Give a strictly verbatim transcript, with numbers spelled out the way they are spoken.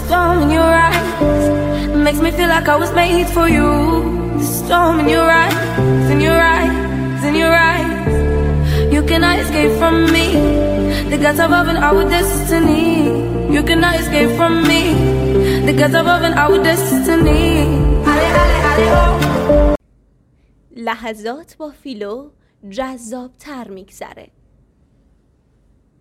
storm in your eyes makes me feel like I was made for you. The storm in your eyes, in your eyes, in your eyes. You cannot escape from me. The gods above and our destiny. You cannot escape from me. The gods above and our destiny. Ale, ale, ale, oh. لحظات با فیلو جذاب تر میگذره.